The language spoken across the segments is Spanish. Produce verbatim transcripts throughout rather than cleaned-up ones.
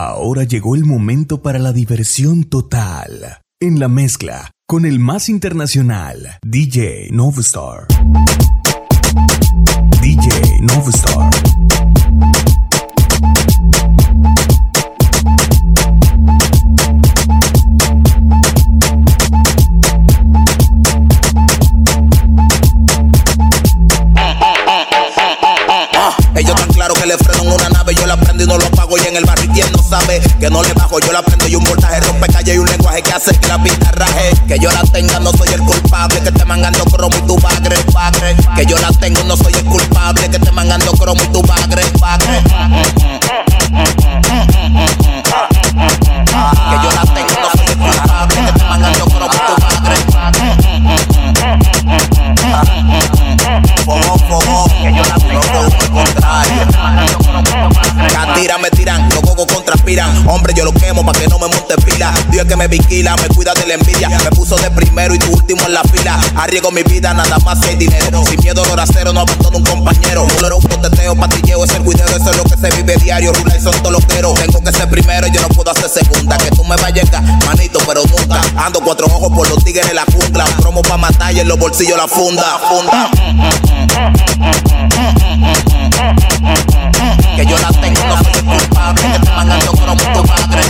Ahora llegó el momento para la diversión total. En la mezcla, con el más internacional, D J Novastar. D J Novastar. Ellos tan claro que le freno en una nave, yo la prendo y no lo apago. Y en el barrio quien no sabe que no le bajo, yo la prendo y un voltaje rompe calle y un lenguaje que hace que la pista raje. Que yo la tenga, no soy el culpable, que te mangando cromo y tu bagre, bagre. Que yo la tengo, no soy el culpable, que te mangando cromo y tu bagre, bagre. Que yo la tengo, no soy el culpable, que te mangando cromo y tu bagre. Fogo, fogo, que yo la tengo, no soy el contrario. Tira, me tiran, los cocos contraspiran. Hombre, yo lo quemo pa' que no me monte pila. Dios que me vigila, me cuida de la envidia. Me puso de primero y tu último en la fila. Arriesgo mi vida, nada más que hay dinero. Sin miedo, loracero, no abandono un compañero. Un loro, un coteteo, patilleo, es el cuideo. Eso es lo que se vive diario. Rula y son toloqueros. Tengo que ser primero, yo no puedo hacer segunda. Que tú me vayas a llegar, manito, pero nunca. Ando cuatro ojos por los tigres de la jungla. Un promo pa' matar y en los bolsillos la funda. Funda. Que yo la tengo, no soy el culpable, que te mangando cromo tu padre.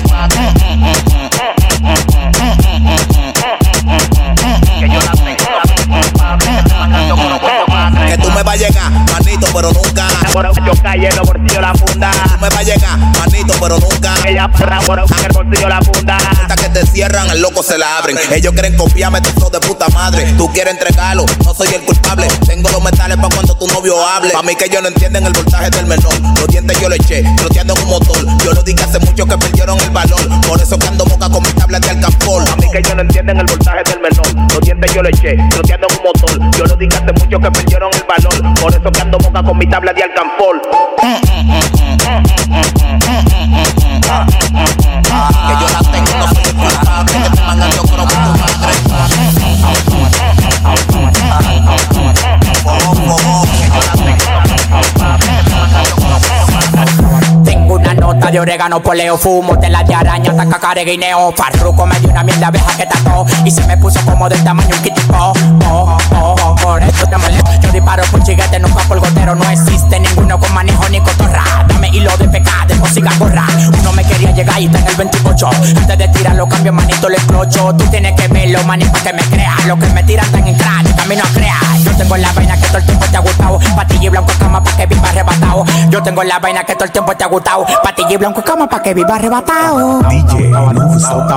Que yo la tengo, no soy el culpable, que te mangando cromo tu padre. Que tú me vas a llegar, manito, pero nunca. Yo calle en los bolsillos la funda. Tú me vas a llegar, manito, pero nunca. Ella para por el bolsillo la funda. Hasta que te cierran, al loco se la abren. Ellos quieren copiarme tu flow de puta madre. Tú quieres entregarlo, no soy el culpable. Tengo los metales pa' cuando tu novio hable. Pa' mí que ellos no entienden el voltaje del menor. Los dientes yo le eché, troteando en un motor. Yo lo dije hace mucho que perdieron el valor. Por eso que ando moca con mis tablas de alcanfor. Pa' mí que ellos no entienden el voltaje del menor. Los dientes yo le eché, troteando en un motor. Yo lo dije hace mucho que perdieron el valor. Por eso que ando moca con mis tablas de alcanfor. Que yo la tengo, no soy el culpable, que te mangando cromo tu madre. Tengo una nota de orégano, poleo, fumo, tela de araña, taca, careguineo. Farruko me dio una mierda abeja que tacó y se me puso como del tamaño un kitipo. Oh, oh, oh, por eso te maleo. Yo disparo con chiguete, nunca por gotero. No existe ninguno con manejo ni cotorra. Dame hilo de pecado, de música gorra. Uno me quería llegar y está en el veintiocho. Antes de tirarlo cambio, manito, le explocho. Tú tienes que verlo, manito, pa' que me creas. Los que me tiran están en crack, camino a crear. Yo tengo la vaina que todo el tiempo te ha gustado. Patilla y blanco cama pa' que viva arrebatado. Yo tengo la vaina que todo el tiempo te ha gustado. Patilla y blanco cama pa' que viva arrebatado. D J Novastar.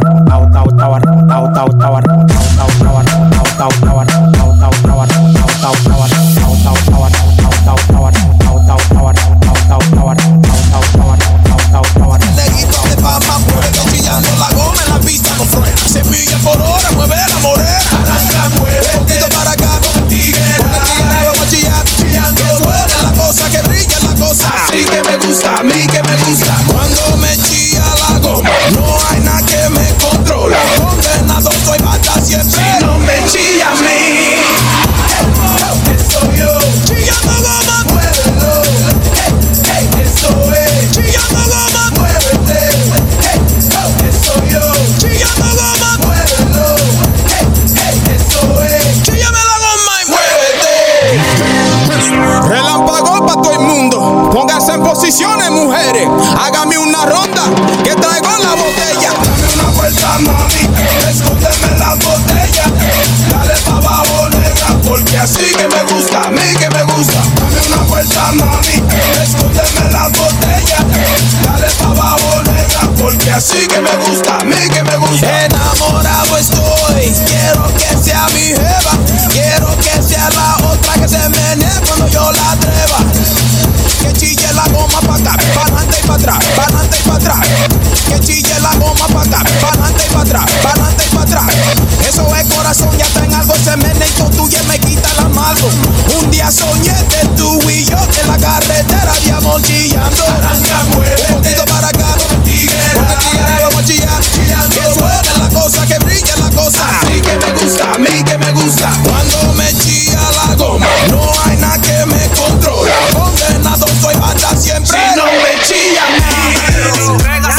Neguito de fama, mueve chillando la goma en la pista no frena. Se milla por hora, mueve la morena. Arranca, mueve, poquito para acá con el tigre. Con el tigre vamos a chillar, chillando. Que suena la cosa, que brilla la cosa. Así que me gusta, a mí que me gusta. Cuando me chilla la goma, no hay nada que me controla. Condenado soy bata siempre. Si no me chilla a mí, eso yo. Chillando goma, muévelo. Eso es. Chillando goma, muévete. Eso yo. Chillando goma, muévelo. Eso es. Chíllame la goma y muévete. Relámpago pa' todo el mundo. Póngase en posiciones, mujeres. Hágame una ronda que traigo la botella. Dame una vuelta, mami. Escóndeme la botella. Dale pa' abajo, negra, porque así que me gusta, a mí que me gusta. Dame una vuelta, mami. Escóndeme la botella. Dale pa' abajo, negra, porque así que me gusta, a mí que me gusta. Enamorado estoy, quiero que sea mi jeva. Quiero que sea la otra que se menee cuando yo la atreva. Que chille la goma pa' acá, pa' adelante y pa' atrás, pa' adelante y pa' atrás. Que chille la goma pa' acá, pa' adelante y pa' atrás, pa' adelante y pa' atrás. Eso es corazón, ya está en algo, se menea y tuya me quita el amargo. Un día soñé de tú y yo en la carretera de amor chillando. Arranca, muévete. Un poquito para acá, con el tigre, con el tigre vamos a chillar, chillando. Que suena la cosa, que brilla la cosa. Así que me gusta, a mí que me gusta. Cuando me chilla la goma, no hay nada que me controla. Condenado soy bata siempre. Si no me chilla a mí,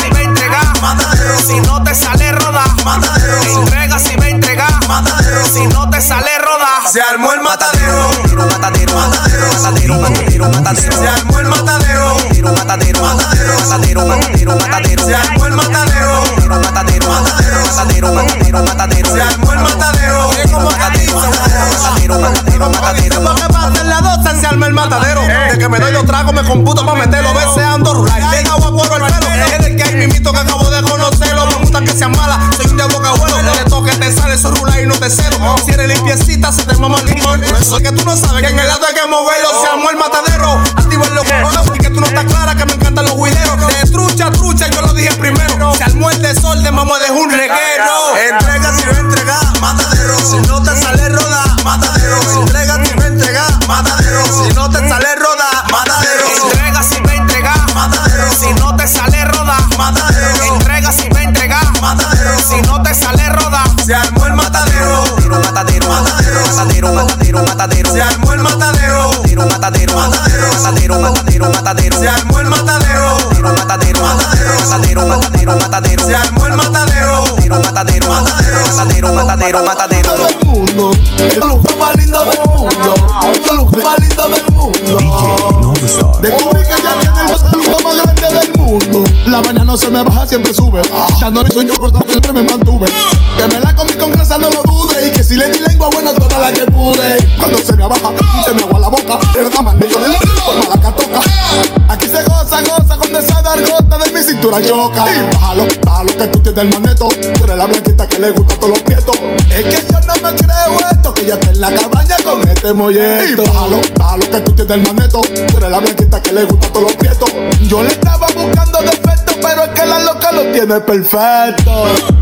Se armó el matadero, matadero, matadero, matadero, matadero, matadero. Se armó el matadero, matadero, matadero, matadero, matadero, matadero. Se armó el matadero, matadero, matadero, matadero, matadero, matadero. Se armó el matadero, matadero, matadero, matadero, matadero. Lo que pasa en la doce se arma el matadero. De que me doy los tragos me computo pa' meterlo. Deseando rural, de agua por el pelo. Es el que hay mimito que acabo de conocerlo. Me gusta que sea mala, soy un diablo que abuelo. De toque te sale su rular y no te celo. Si eres limpiecita se te mama el limón. Eso es que tú no sabes que en el lado hay que moverlo. Se armó el matadero, activo el loco. Y que tú no estás clara que me encantan los guideros. De trucha, trucha, yo lo dije primero. Se armó el desorden, vamos a dejar un reguero. Entrega si no entrega, matadero. Si no te sale roda, matadero. Entrega si no entrega, matadero. Si no te sale roda, matadero. Entrega si me entrega, matadero. Si no te sale roda, matadero. Entrega si me entrega, matadero. Si no te sale roda, se armó el matadero. Matadero, matadero, matadero, matadero, matadero. Se armó el matadero. Matadero, matadero, matadero, matadero, matadero. Se armó el matadero. Matadero, matadero, matadero, matadero, matadero. Se armó el matadero. Matadero, matadero, matadero, matadero, matadero. Del mundo, el lugar más lindo del mundo, el lugar más lindo del mundo. Descubrí que ya tiene el lugar más grande del mundo. La vaina no se me baja, siempre sube. Dándole sueño por todo, siempre me mantuve. Que me la comí con grasa, no lo dude. Y que si le di lengua buena, toda la que pude. Cuando se me baja, se me agua la boca. Verdad, maldito de la forma la que toca. Aquí se goza, goza con esa dargota de mi cintura choca. Y bájalo, bájalo que tú tienes el maneto. Tú eres la blanquita que le gusta a todos los prietos. Es que yo no me creo esto, que ya está en la cabaña con este molleto. Y bájalo, bájalo que tú tienes el maneto. Tú eres la blanquita que le gusta a todos los prietos. Yo le estaba buscando defectos, pero es que la loca lo tiene perfecto.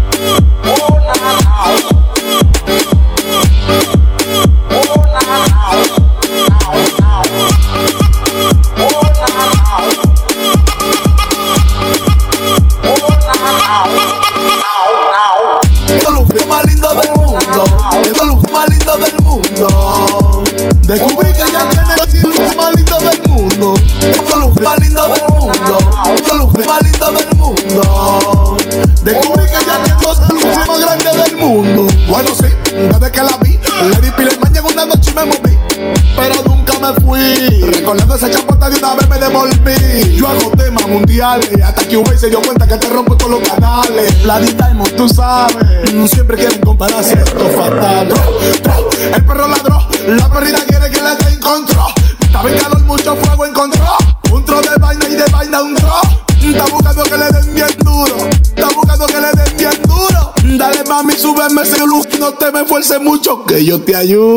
Descubrí que ya tiene el look más lindo del mundo. El look más lindo del mundo. El look más lindo del mundo. Descubrí que ya tiene el look más grande del mundo. Bueno, sí, desde que la vi, le di pile maña en una noche y me moví. Pero nunca me fui. Recordando esa chapota de una vez me devolví. Yo hago temas mundiales. Hasta que V se dio cuenta que te rompo todos los canales. La D-Diamond, tú sabes. Siempre quieren compararse. Esto es fatal. El perro ladró. La perrita quiere que la te encontró. Estaba en calor, mucho fuego encontró. Un tro de vaina y de vaina un tro. Está buscando que le den bien duro. Está buscando que le den bien duro. Dale mami, súbeme ese luz. No te me esfuerces mucho que yo te ayudo.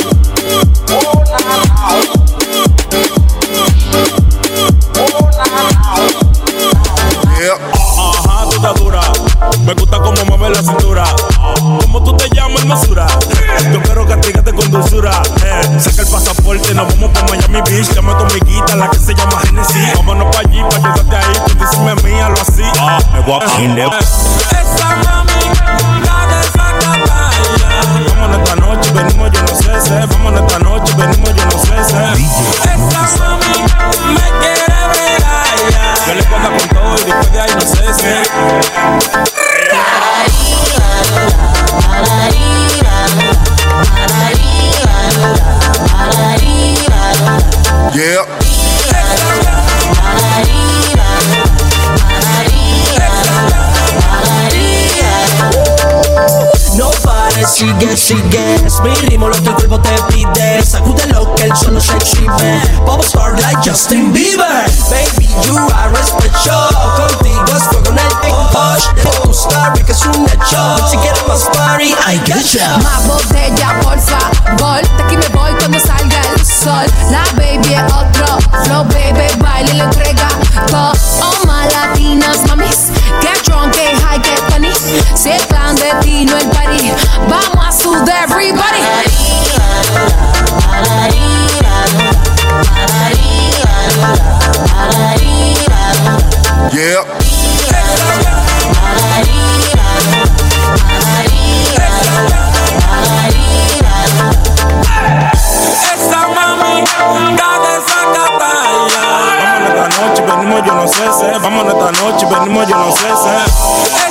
Yeah. Ajá, tú estás dura. Me gusta cómo mueve la cintura. ¿Cómo tú te llamas, hermosura? Yo quiero castigarte con dulzura. Eh, saca el pasaporte, nos vamos pa' Miami Beach. Llama a tu amiguita, la que se llama Genesis. Vámonos pa' allí, pa' ayudarte ahí. Tú díseme mía, lo así. Ah, me voy a poner. Esa mami, la de Zacataya. Vámonos esta noche, venimos yo no sé, sé. Vámonos esta noche, venimos yo no sé, sé. Esa mami, me quiere bregar ya. Yo le cuento con todo y después de ahí no sé, sé. Yeah. No pares, sigue, sigue. Es mi ritmo lo que el cuerpo te pide. Sacude lo que el suelo se exhibe. Pop star like Justin Bieber. Baby, you are special. Contigo es fuego en el push. Te gusta, que es un hecho. Si quieres más party, I got ya. Más botella, por favor. De aquí me voy cuando salga el sol. La baby es otro flow, baby, baile y le entrega todo. Oh, my latinas, mamis. Get drunk, get high, get funny. Si es clandestino el party, vamos a sudar everybody. Yeah. Esa mami, dale esa catalla. Vámonos esta noche, venimos yo no sé, sé. Vámonos esta noche, venimos yo no sé, sé.